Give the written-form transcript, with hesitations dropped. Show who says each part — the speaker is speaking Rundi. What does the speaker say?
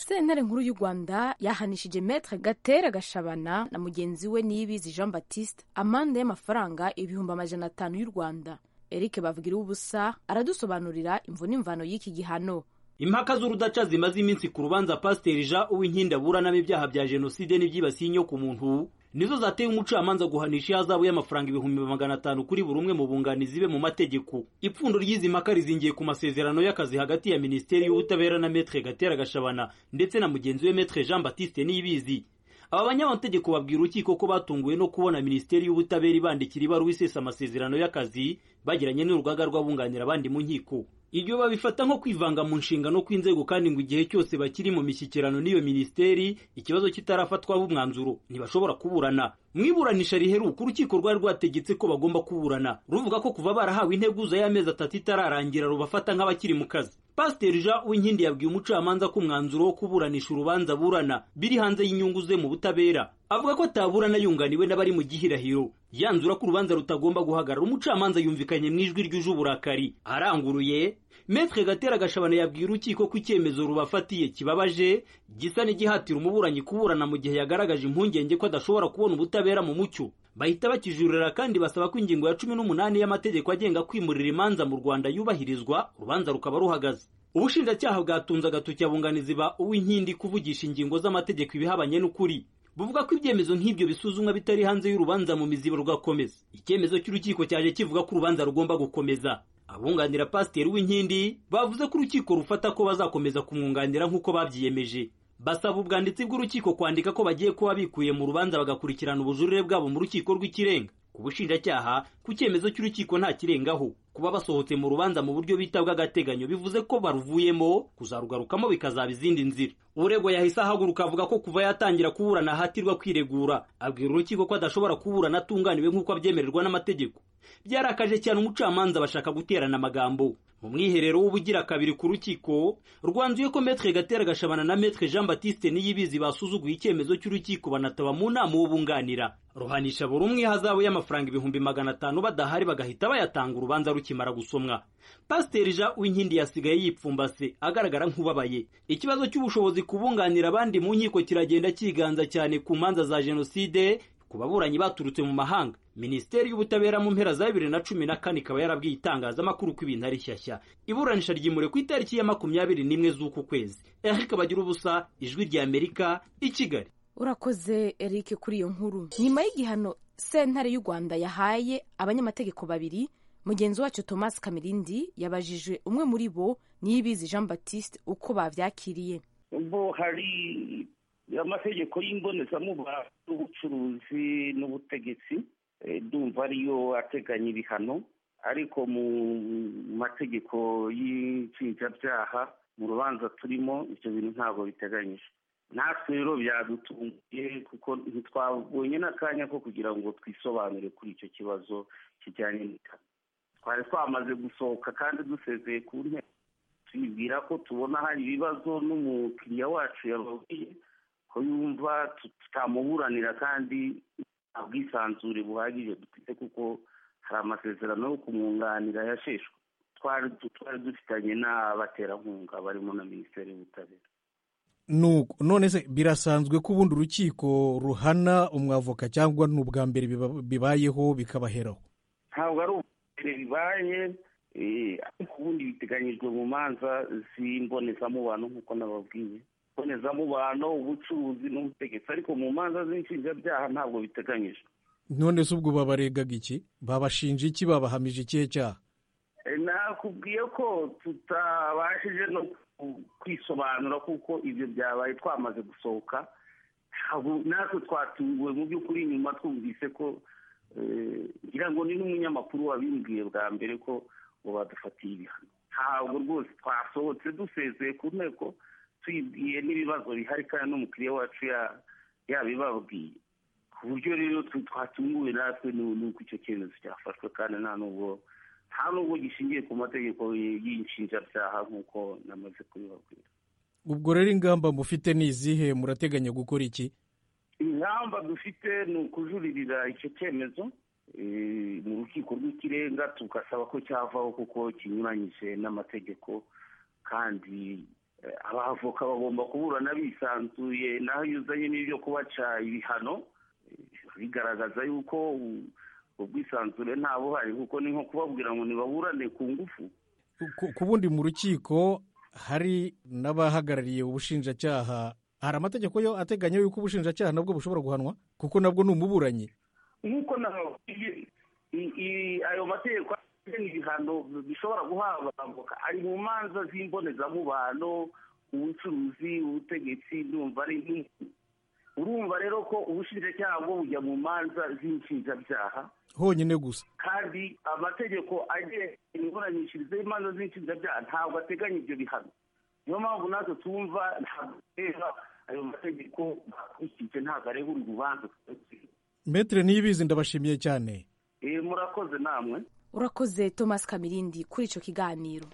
Speaker 1: sentare nkuru y'u Rwanda yahanishije Maître Gatera Gashabana na mugenzi we Niyibizi Jean Baptiste amande y'amafaranga 500,000 y'u Rwanda. Eric Bavugira ubusa aradusobanurira imvo n'imvano y'iki gihano.
Speaker 2: Impaka z'urudaca zimaze iminsi ku rubanza Pasiteri Jean Uwinkindi aburanamo ibyaha bya jenoside n'ibyibasiye inyo ku muntu nizo zateye umucamanza guhanisha ihazabu y'amafaranga 500,000 kuri buri umwe mu bunganizi be mu mategeko. Ipfundo ry'izi mpaka rizingiye ku masezerano y'akazi hagati ya Minisiteri y'Ubutabera na Maître Gatera Gashabana ndetse na mugenzi we Maître Jean Baptiste Niyibizi. Aba banyamategeko babwira urukiko ko batunguwe no kubona Minisiteri y'Ubutabera ibandikira ibaruwa isesa amasezerano y'akazi bagiranye n'urugaga rw'abunganira abandi mu nkiko. Ibyo babifata nko kwivanga mu nshingano kw'inzego kandi ngo igihe cyose bakiri mu mishyikirano n'iyo minisiteri ikibazo kitarafatwaho umwanzuro ntibashobora kuburana. Mwiburanisha riheruka urukiko rwari rwategetse ko bagomba kuburana ruvuga ko kuva barahawe integuza y'amezi 3 itararangira rubafata nk'abakiri mu kazi. Pasiteri Jean Uwinkindi yabwiye umucamanza ko umwanzuro wo kuburanisha urubanza burana biri hanze y'inyungu ze mu butabera. Avuga ko ataburana yunganiwe n'abari mu gihirahiro. Yanzura ko urubanza rutagomba guhagarara. Umucamanza yumvikanye mu ijwi ryuje uburakari aranguruye. Maître Gatera Gashabana yabwiye urukiko ko icyemezo rubafatiye kibabaje gisa n'igihatira umuburanyi kuburana mu gihe yagaragaje impungenge ko adashobora kubona ubutabera mu mucyo. Bahita bakijurira kandi basaba ko ingingo ya 18 y'amategeko agenga kwimurira imanza mu Rwanda yubahirizwa urubanza rukaba ruhagaze. Ubushinjacyaha bwatunze agatoki abunganizi ba Uwinkindi kuvugisha ingingo z'amategeko ibihabanye n'ukuri. Buvuga ko ibyemezo nk'ibyo bisuzumwa bitari hanze y'urubanza mu mizibo rugakomeza. Icyemezo cy'urukiko cyaje kivuga ko urubanza rugomba gukomeza. Abunganira Pasiteri Uwinkindi bavuze ko urukiko rufata ko bazakomeza kumwunganira nk'uko babyiyemeje. Basaba ubwanditsi bw'urukiko kwandika ko bagiye kuba bikuye mu rubanza bagakurikirana ubujurire bwabo mu rukiko rw'ikirenga. Ku bushinjacyaha ku cyemezo cy'urukiko nta kirengaho. Kuba basohotse mu rubanza mu buryo bitabwa agateganyo bivuze ko baruvuyemo kuzarugarukamo bikazaba izindi nzira. Uregwa yahise ahaguruka avuga ko kuva yatangira kuburana ahatirwa kwiregura. Abwira urukiko ko adashobora kuburana atunganiwe nk'uko abyemererwa n'amategeko. Byarakaje cyane umucamanza bashaka guterana amagambo. Mu mwiherero w'ubugira kabiri ku rukiko rwanzuye ko Maître Gatera Gashabana na Maître Jean Baptiste Niyibizi basuzuguye icyemezo cy'urukiko banataba mu nama w'ubunganira. Ruhanisha buri umwe ihazabu y'amafaranga 500,000 badahari bagahita bayatanga urubanza rukimara gusomwa. Pasiteri Jean Uwinkindi yasigaye yipfumbase agaragara nk'ubabaye. Ikibazo cy'ubushobozi kubunganira abandi mu nkiko kiragenda kiganza cyane ku manza za jenoside ku baburanyi baturutse mu mahanga. Minisiteri y'Ubutabera mu mpera za 2014 ikaba yarabwiye itangazamakuru ko ibintu ari shyashya. Iburanisha ryimure ku itariki ya 21 z'uku kwezi. Eric Bagira ubusa, Ijwi rya Amerika, i Kigali.
Speaker 1: Urakoze Eric kuri iyo nkuru. Nyuma y'igihano sentare y'u Rwanda yahaye abanyamategeko babiri, mugenzi wacu Thomas Kamirindi yabajijwe umwe muri bo Niyibizi Jean Baptiste uko bavyakiriye.
Speaker 3: Bo hari amategeko y'imbonezamubano n'ubucuruzi n'ubutegetsi ndumva ariyo ateganya ibihano, ariko mu mategeko y'inshinjabyaha mu rubanza turimo ibyo bintu ntabwo biteganyije. Natwe rero byadutunguye kuko ntitwabonye n'akanya ko kugira ngo twisobanure kuri icyo kibazo kijyanye n'ibihano. Twari twamaze gusohoka kandi dusezeye ku ntebe twibwira ko tubona hari ibibazo n'umukiriya wacu yababwiye ko yumva tutamuburanira kandi ubwisanzure buhagije dufite kuko hari amasezerano yo kumwunganira yasheshwe. Twari dufitanye n'abaterankunga barimo na Minisiteri y'Ubutabera.
Speaker 4: None se birasanzwe ko ubundi urukiko ruhana umwavoka cyangwa n'ubwa mbere bibayeho bikabaheraho?
Speaker 3: Ntabwo ari ubwambere bibaye, ariko ubundi biteganyijwe mu manza z'imbonezamubano nk'uko nababwiye. Mbonezamubano, ubucuruzi n'ubutegetsi, ariko mu manza z'inshinjabyaha ntabwo biteganyijwe.
Speaker 4: None se ubwo babaregaga iki? Babashinja iki? Babahamije ikihe cyaha?
Speaker 3: Nakubwiye ko tutabashije no kwisobanura kuko ibyo byabaye twamaze gusohoka. Natwe twatunguwe mu by'ukuri nyuma twumvise ko ngira ngo ni n'umunyamakuru wabimbwiye bwa mbere ko badufatiye ibihano. Ntabwo rwose twasohotse dusezeye ku nteko twibwiye n'ibibazo bihari kandi n'umukiriya wacu yabibabwiye, ku buryo rero twatunguwe natwe n'uko icyo cyemezo cyafashwe kandi nta nubwo gishingiye ku mategeko y'inshinjabyaha nk'uko namaze kubibabwira.
Speaker 4: Ubwo rero ingamba mufite ni izihe? Murateganya gukora iki?
Speaker 3: Ingamba dufite ni ukujuririra icyo cyemezo mu rukiko rw'ikirenga tugasaba ko cyavaho kuko kinyuranyije n'amategeko kandi abavoka bagomba kuburana bisanzuye, naho iyo uzanye n'ibyo kubaca ibihano bigaragaza yuko ubwisanzure nta buhari, kuko ni nko kubabwira ngo nibaburane ku ngufu.
Speaker 4: ku bundi mu rukiko hari n'abahagarariye ubushinjacyaha, hari amategeko yo ateganya yuko ubushinjacyaha nabwo bushobora guhanwa kuko nabwo ni umuburanyi.
Speaker 3: nk'uko ayo mategeko ibihano bishobora guhabwa abavoka ari mu manza z'imbonezamubano, ubucuruzi, ubutegetsi, urumva rero ko ubushinjacyaha bwo bujya mu manza z'inshinjabyaha
Speaker 4: honyine gusa, kandi
Speaker 3: amategeko agenga imiburanishirize y'imanza z'inshinjabyaha ntabwo ateganya ibyo bihano. niyo mpamvu natwe tumva ntabwo ayo mategeko bakurikije, ntabwo areba uru rubanza.
Speaker 4: Maître Niyibizi, ndabashimiye cyane.
Speaker 3: Murakoze namwe.
Speaker 1: Urakoze Thomas Kamirindi kuri icyo kiganiro.